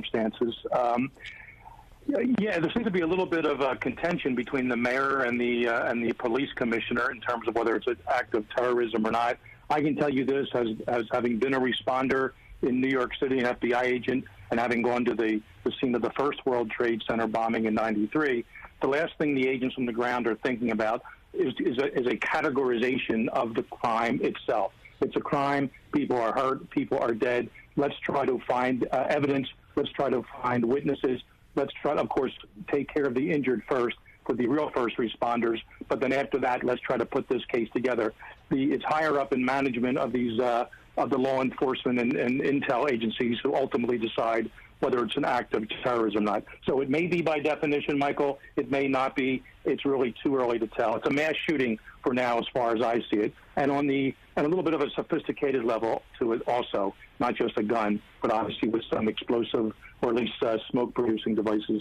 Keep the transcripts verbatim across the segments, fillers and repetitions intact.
circumstances. Um, yeah, there seems to be a little bit of a contention between the mayor and the uh, and the police commissioner in terms of whether it's an act of terrorism or not. I can tell you this, as, as having been a responder in New York City, an F B I agent, and having gone to the, the scene of the first World Trade Center bombing in ninety-three, the last thing the agents on the ground are thinking about is, is, a, is a categorization of the crime itself. It's a crime. People are hurt. People are dead. Let's try to find uh, evidence. Let's try to find witnesses. Let's try to, of course, take care of the injured first for the real first responders. But then after that, let's try to put this case together. The, it's higher up in management of these uh, of the law enforcement and, and intel agencies who ultimately decide whether it's an act of terrorism or not. So it may be by definition, Michael. It may not be. It's really too early to tell. It's a mass shooting for now, as far as I see it, and on the and a little bit of a sophisticated level to it also, not just a gun, but obviously with some explosive or at least uh, smoke-producing devices.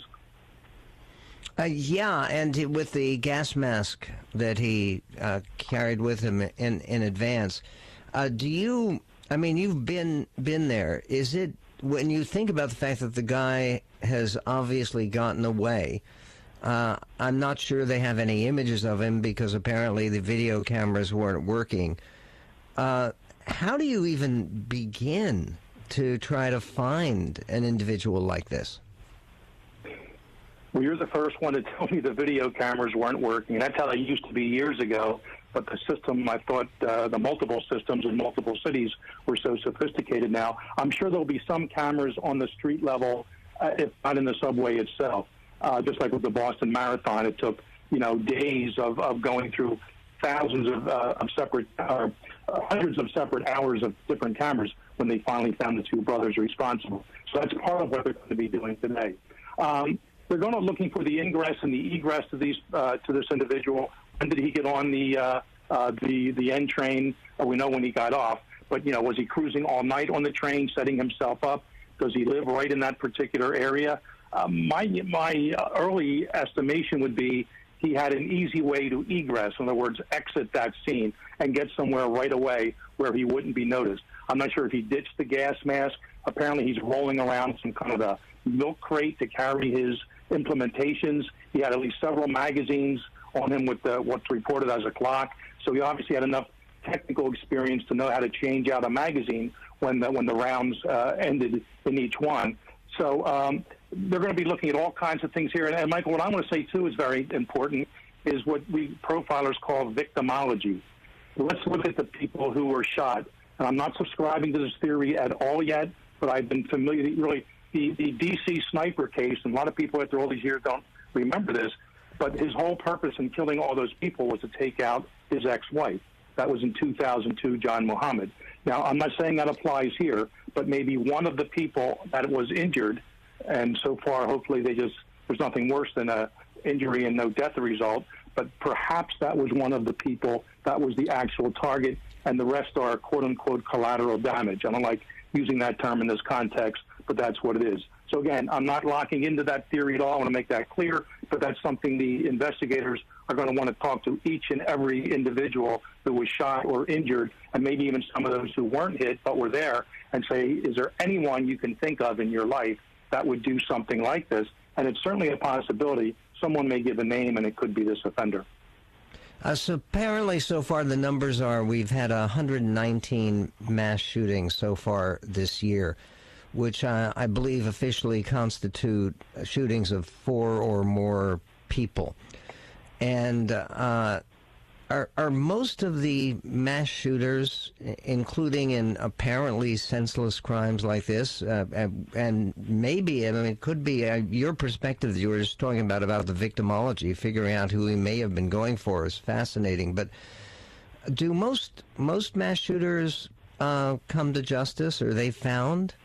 Uh, yeah, and with the gas mask that he uh, carried with him in in advance, uh, do you? I mean, you've been been there. Is it when you think about the fact that the guy has obviously gotten away? Uh, I'm not sure they have any images of him because apparently the video cameras weren't working. Uh, how do you even begin to try to find an individual like this? Well, you're the first one to tell me the video cameras weren't working. That's how they used to be years ago. But the system, I thought, uh, the multiple systems in multiple cities were so sophisticated now. I'm sure there'll be some cameras on the street level, uh, if not in the subway itself. Uh, just like with the Boston Marathon, it took, you know, days of, of going through thousands of, uh, of separate, uh, hundreds of separate hours of different cameras when they finally found the two brothers responsible. So that's part of what they're going to be doing today. Um, they're going to looking for the ingress and the egress to these uh, to this individual. When did he get on the uh, uh, the the N train? Uh, we know when he got off, but you know, was he cruising all night on the train, setting himself up? Does he live right in that particular area? Uh, my my early estimation would be he had an easy way to egress. In other words, exit that scene and get somewhere right away where he wouldn't be noticed. I'm not sure if he ditched the gas mask. Apparently, he's rolling around some kind of a milk crate to carry his implementations. He had at least several magazines on him with the, what's reported as a clock. So he obviously had enough technical experience to know how to change out a magazine when the, when the rounds uh, ended in each one. So um, they're going to be looking at all kinds of things here. And, and Michael, what I want to say, too, is very important, is what we profilers call victimology. Let's look at the people who were shot. And I'm not subscribing to this theory at all yet, but I've been familiar, really, the, the D C sniper case, and a lot of people after all these years don't remember this, but his whole purpose in killing all those people was to take out his ex-wife. That was in two thousand two, John Muhammad. Now, I'm not saying that applies here, but maybe one of the people that was injured, and so far, hopefully, they just there's nothing worse than a injury and no death result, but perhaps that was one of the people that was the actual target, and the rest are quote-unquote collateral damage. I don't like using that term in this context, but that's what it is. So again, I'm not locking into that theory at all. I want to make that clear, but that's something the investigators are going to want to talk to each and every individual who was shot or injured, and maybe even some of those who weren't hit but were there, and say, is there anyone you can think of in your life that would do something like this? And it's certainly a possibility. Someone may give a name, and it could be this offender. Uh, so apparently so far the numbers are we've had one hundred nineteen mass shootings so far this year, which uh, I believe officially constitute shootings of four or more people. And uh, are, are most of the mass shooters, including in apparently senseless crimes like this, uh, and, and maybe, I mean, it could be uh, your perspective that you were just talking about, about the victimology, figuring out who he may have been going for is fascinating. But do most, most mass shooters uh, come to justice? Are they found?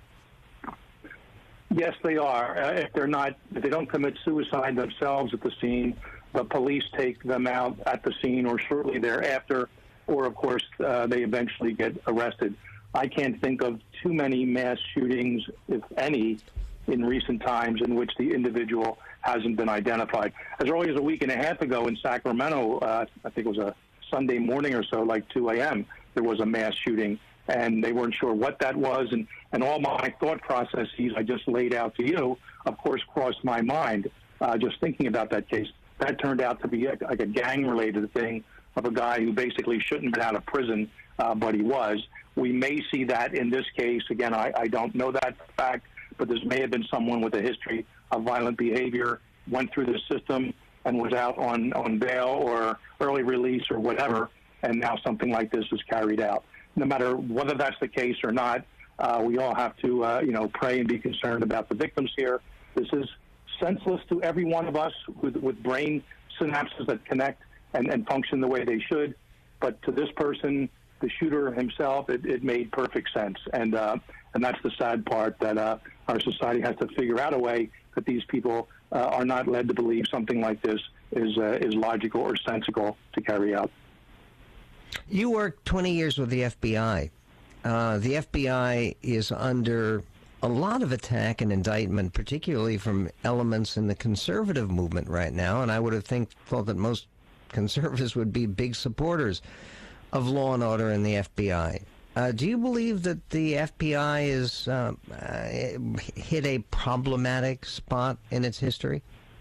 Yes, they are. Uh, if they're not, if they don't commit suicide themselves at the scene, the police take them out at the scene or shortly thereafter, or of course uh, they eventually get arrested. I can't think of too many mass shootings, if any, in recent times in which the individual hasn't been identified. As early as a week and a half ago in Sacramento, uh, I think it was a Sunday morning or so, like two a m, there was a mass shooting. and they weren't sure what that was. And, and all my thought processes I just laid out to you, of course, crossed my mind uh, just thinking about that case. That turned out to be a, like a gang-related thing of a guy who basically shouldn't have been out of prison, uh, but he was. We may see that in this case. Again, I, I don't know that fact, but this may have been someone with a history of violent behavior, went through the system and was out on, on bail or early release or whatever, and now something like this is carried out. No matter whether that's the case or not, uh, we all have to, uh, you know, pray and be concerned about the victims here. This is senseless to every one of us with, with brain synapses that connect and, and function the way they should. But to this person, the shooter himself, it, it made perfect sense. And uh, and that's the sad part, that uh, our society has to figure out a way that these people uh, are not led to believe something like this is uh, is logical or sensible to carry out. You worked twenty years with the F B I. Uh, the F B I is under a lot of attack and indictment, particularly from elements in the conservative movement right now, and I would have think, thought that most conservatives would be big supporters of law and order in the F B I. Uh, do you believe that the F B I is uh, uh, hit a problematic spot in its history?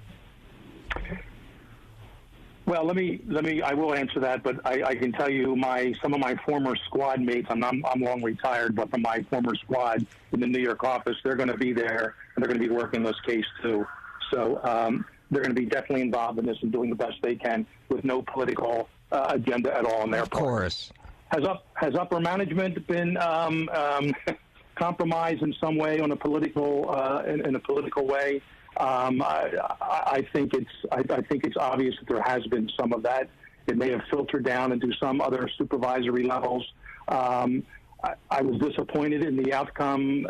Well, let me let me. I will answer that, but I, I can tell you, my some of my former squad mates. I'm, I'm I'm long retired, but from my former squad in the New York office, they're going to be there and they're going to be working this case too. So um, they're going to be definitely involved in this and doing the best they can with no political uh, agenda at all on their part. Of course. Has up has upper management been um, um, compromised in some way on a political uh, in, in a political way? Um, I, I think it's I, I think it's obvious that there has been some of that. It may have filtered down into some other supervisory levels. Um, I, I was disappointed in the outcome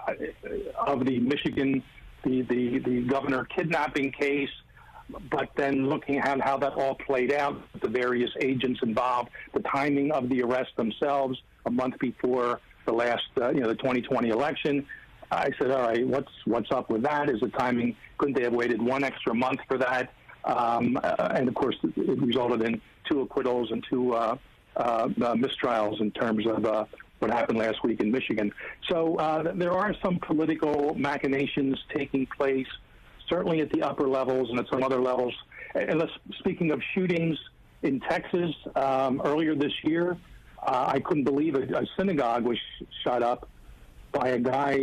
of the Michigan, the, the, the governor kidnapping case, but then looking at how that all played out, the various agents involved, the timing of the arrests themselves a month before the last, uh, you know, the twenty twenty election. I said, all right, what's what's up with that? Is the timing, couldn't they have waited one extra month for that? Um, uh, and, of course, it resulted in two acquittals and two uh, uh, uh, mistrials in terms of uh, what happened last week in Michigan. So uh, there are some political machinations taking place, certainly at the upper levels and at some other levels. And let's, speaking of shootings in Texas um, earlier this year, uh, I couldn't believe a, a synagogue was sh- shot up by a guy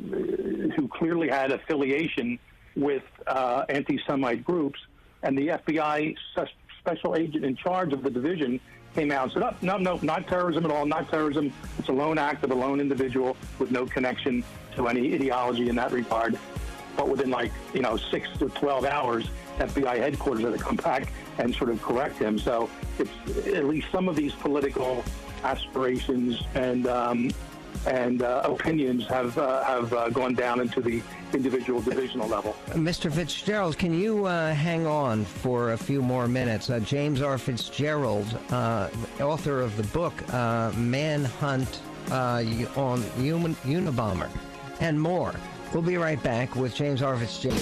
who clearly had affiliation with uh, anti-Semite groups, and the F B I special agent in charge of the division came out and said, oh, no, no, not terrorism at all, not terrorism. It's a lone act of a lone individual with no connection to any ideology in that regard. But within, like, you know, six to twelve hours, F B I headquarters had to come back and sort of correct him. So it's at least some of these political aspirations and um, and uh, opinions have uh, have uh, gone down into the individual divisional level. Mister Fitzgerald, can you uh, hang on for a few more minutes? Uh, James R. Fitzgerald, uh, author of the book uh, Manhunt uh, on Human Unabomber, and more. We'll be right back with James R. Fitzgerald.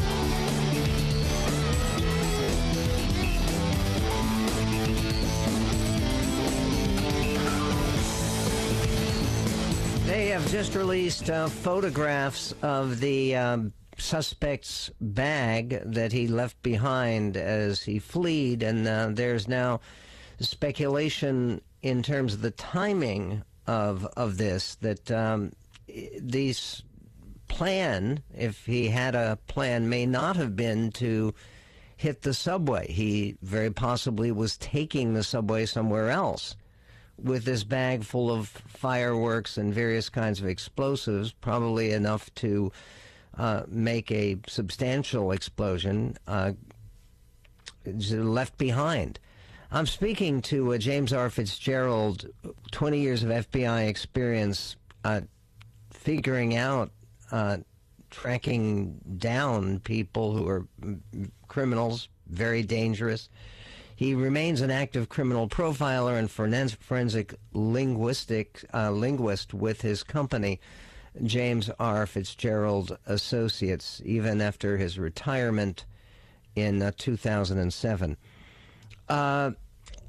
They have just released uh, photographs of the um, suspect's bag that he left behind as he fled, and uh, there's now speculation in terms of the timing of of this, that um, these plan, if he had a plan, may not have been to hit the subway. He very possibly was taking the subway somewhere else with this bag full of fireworks and various kinds of explosives, probably enough to uh, make a substantial explosion, uh, left behind. I'm speaking to uh, James R. Fitzgerald, twenty years of F B I experience, uh, figuring out, uh, tracking down people who are criminals, very dangerous. He remains an active criminal profiler and forensic linguistic uh, linguist with his company, James R. Fitzgerald Associates, even after his retirement in uh, two thousand seven. Uh,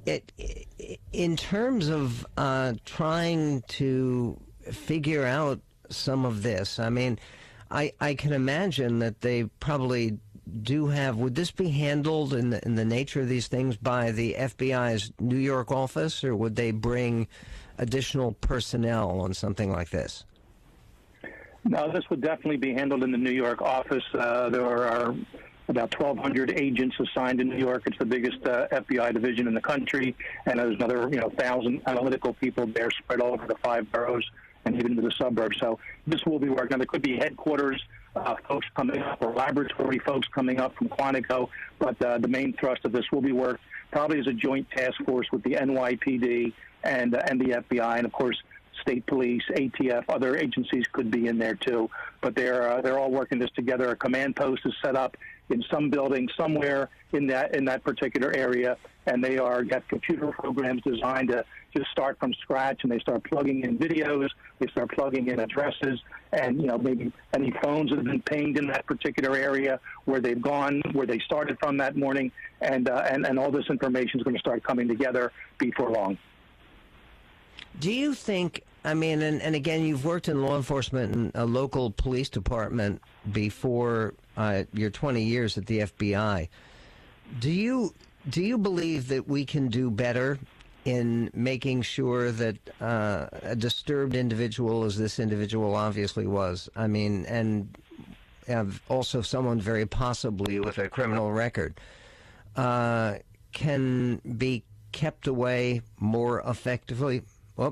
it, in terms of uh, trying to figure out some of this, I mean, I, I can imagine that they probably do have, would this be handled in the, in the nature of these things by the F B I's New York office, or would they bring additional personnel on something like this? No, this would definitely be handled in the New York office. Uh, there are about twelve hundred agents assigned in New York. It's the biggest uh, F B I division in the country, and there's another, you know, one thousand analytical people there spread all over the five boroughs and even into the suburbs. So this will be working. Now, there could be headquarters uh, folks coming up or laboratory folks coming up from Quantico, but uh, the main thrust of this will be worked probably as a joint task force with the N Y P D and, uh, and the F B I, and, of course, state police, A T F, other agencies could be in there too. But they're uh, they're all working this together. A command post is set up in some building somewhere in that in that particular area, and they are got computer programs designed to just start from scratch, and they start plugging in videos, they start plugging in addresses, and you know maybe any phones that have been pinged in that particular area where they've gone, where they started from that morning, and uh, and and all this information is going to start coming together before long. Do you think, I mean, and, and again, you've worked in law enforcement and a local police department before uh, your twenty years at the F B I. Do you do you believe that we can do better in making sure that uh, a disturbed individual, as this individual obviously was, I mean, and uh, also someone very possibly with a criminal record, uh, can be kept away more effectively? Well,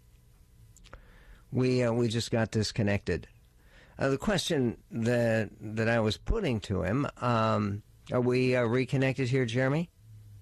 we uh, we just got disconnected. Uh, the question that that I was putting to him, um, are we uh, reconnected here, Jeremy?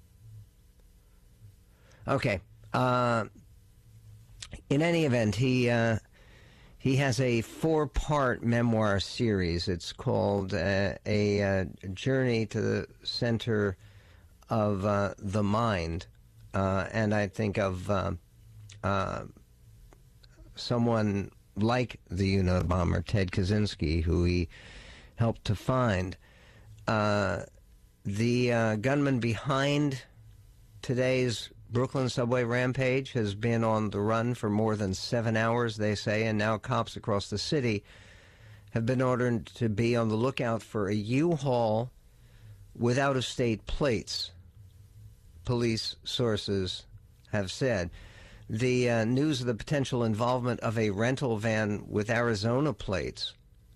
Okay. Uh, in any event, he uh, he has a four-part memoir series. It's called uh, a uh, Journey to the Center of uh, the Mind, uh, and I think of. Uh, Uh, someone like the Unabomber, Ted Kaczynski, who he helped to find. Uh, the uh, gunman behind today's Brooklyn subway rampage has been on the run for more than seven hours, they say, and now cops across the city have been ordered to be on the lookout for a U-Haul with out-of-state plates, police sources have said. The uh, news of the potential involvement of a rental van with Arizona plates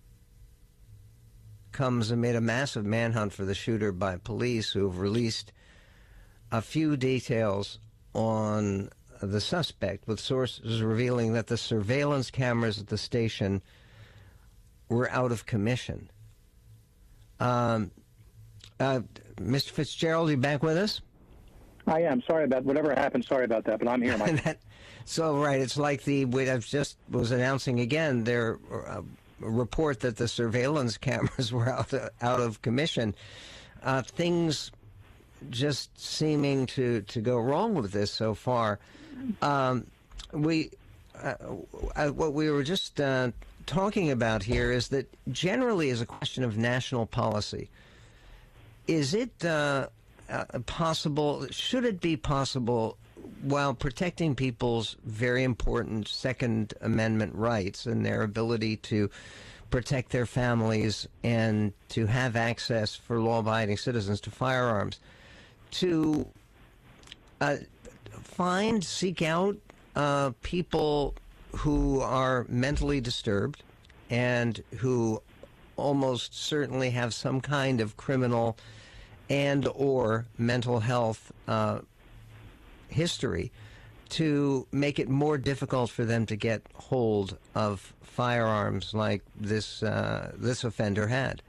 comes amid a massive manhunt for the shooter by police, who have released a few details on the suspect, with sources revealing that the surveillance cameras at the station were out of commission. Um, uh, Mister Fitzgerald, are you back with us? I am. Sorry about whatever happened. Sorry about that, but I'm here, Mike. that, so, right, it's like the, what I just was announcing again, their uh, report that the surveillance cameras were out of, out of commission. Uh, things just seeming to, to go wrong with this so far. Um, we, uh, uh, what we were just uh, talking about here is that generally is a question of national policy. Is it... Uh, Uh, possible, should it be possible, while protecting people's very important Second Amendment rights and their ability to protect their families and to have access for law-abiding citizens to firearms, to uh, find, seek out uh, people who are mentally disturbed and who almost certainly have some kind of criminal and or mental health uh, history, to make it more difficult for them to get hold of firearms like this uh, this offender had?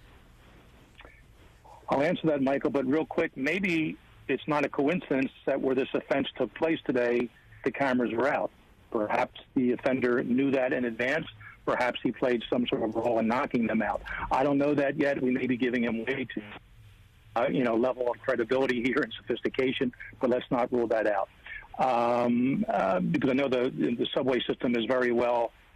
I'll answer that, Michael, but real quick, maybe it's not a coincidence that where this offense took place today, the cameras were out. Perhaps the offender knew that in advance. Perhaps he played some sort of role in knocking them out. I don't know that yet. We may be giving him way too Uh, you know, level of credibility here and sophistication, but let's not rule that out. Um, uh, because I know the the subway system is very well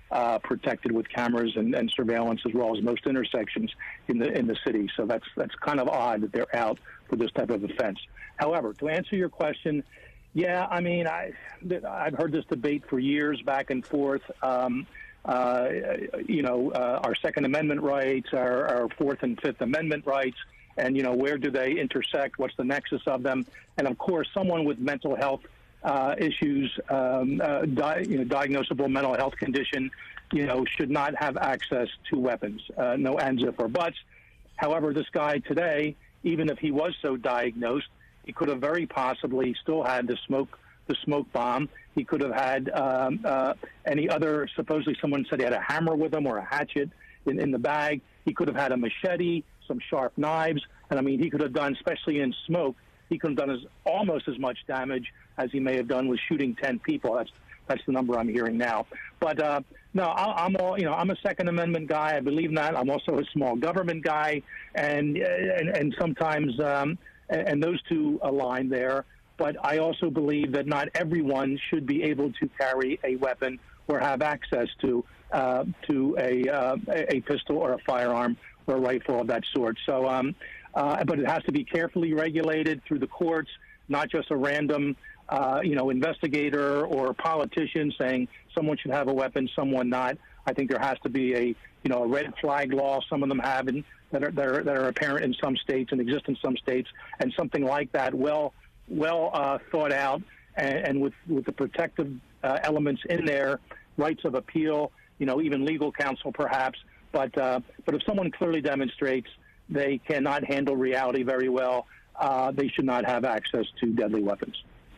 uh, protected with cameras and, and surveillance, as well as most intersections in the in the city. So that's that's kind of odd that they're out for this type of offense. However, to answer your question, yeah, I mean, I I've heard this debate for years, back and forth. Um, uh, you know, uh, our Second Amendment rights, our, our Fourth and Fifth Amendment rights, and you know, where do they intersect? What's the nexus of them? And of course, someone with mental health Uh, issues, um, uh, di- you know, diagnosable mental health condition, you know, should not have access to weapons. Uh, no ands, if, or buts. However, this guy today, even if he was so diagnosed, he could have very possibly still had the smoke, the smoke bomb. He could have had um, uh, any other. Supposedly, someone said he had a hammer with him or a hatchet in, in the bag. He could have had a machete, some sharp knives, and I mean, he could have done, especially in smoke, he could have done as, almost as much damage as he may have done with shooting ten people. That's that's the number I'm hearing now. But uh, no, I, I'm all you know. I'm a Second Amendment guy. I believe in that. I'm also a small government guy, and and, and sometimes um, and, and those two align there. But I also believe that not everyone should be able to carry a weapon or have access to uh, to a uh, a pistol or a firearm or a rifle of that sort. So, um, uh, but it has to be carefully regulated through the courts, not just a random, uh, you know, investigator or politician saying someone should have a weapon, someone not. I think there has to be a, you know, a red flag law. Some of them have, in, that are that are, that are apparent in some states and exist in some states, and something like that, well, well uh, thought out, and, and with with the protective uh, elements in there, rights of appeal, you know, even legal counsel perhaps. But uh, but if someone clearly demonstrates they cannot handle reality very well, Uh, they should not have access to deadly weapons.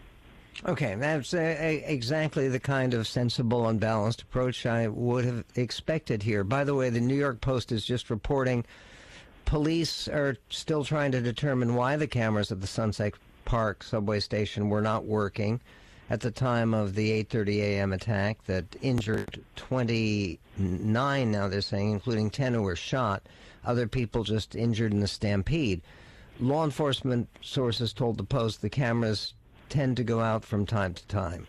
Okay, that's uh, exactly the kind of sensible and balanced approach I would have expected here. By the way, the New York Post is just reporting police are still trying to determine why the cameras at the Sunset Park subway station were not working at the time of the eight thirty a m attack that injured twenty-nine, now they're saying, including ten who were shot. Other people just injured in the stampede. Law enforcement sources told the Post the cameras tend to go out from time to time.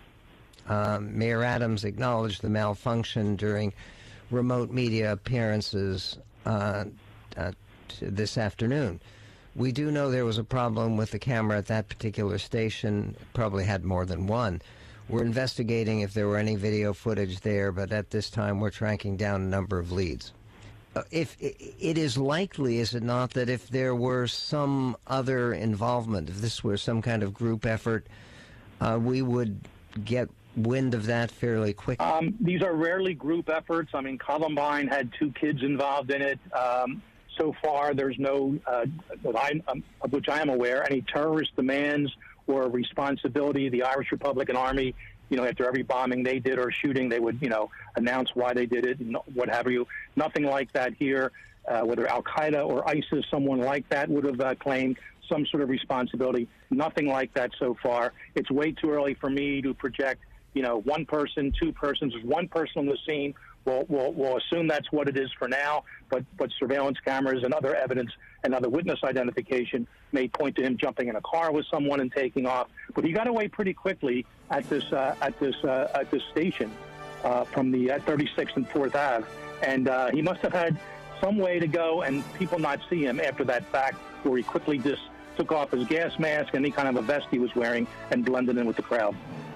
Um, Mayor Adams acknowledged the malfunction during remote media appearances uh, uh, this afternoon. We do know there was a problem with the camera at that particular station. Probably had more than one. We're investigating if there were any video footage there, but at this time we're tracking down a number of leads. Uh, if it is likely, is it not, that if there were some other involvement, if this were some kind of group effort, uh, we would get wind of that fairly quickly? Um, these are rarely group efforts. I mean, Columbine had two kids involved in it. Um, so far, there's no, uh, that I, um, of which I am aware, any terrorist demands or responsibility. The Irish Republican Army, you know, after every bombing they did or shooting, they would, you know, announce why they did it and what have you. Nothing like that here. Uh, whether Al-Qaeda or ISIS, someone like that would have uh, claimed some sort of responsibility. Nothing like that so far. It's way too early for me to project, you know, one person, two persons, one person on the scene. We'll, we'll, we'll assume that's what it is for now, but, but surveillance cameras and other evidence and other witness identification may point to him jumping in a car with someone and taking off. But he got away pretty quickly at this uh, at this uh, at this station uh, from the at thirty-sixth and fourth Avenue, and uh, he must have had some way to go and people not see him after that fact, where he quickly just took off his gas mask and any kind of a vest he was wearing and blended in with the crowd.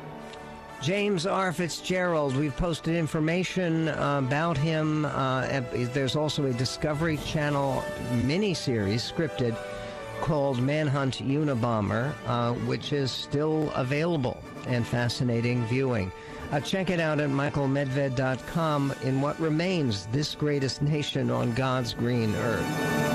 James R. Fitzgerald, we've posted information uh, about him. Uh, there's also a Discovery Channel miniseries scripted called Manhunt Unabomber, uh, which is still available and fascinating viewing. Uh, check it out at michael medved dot com in what remains this greatest nation on God's green earth.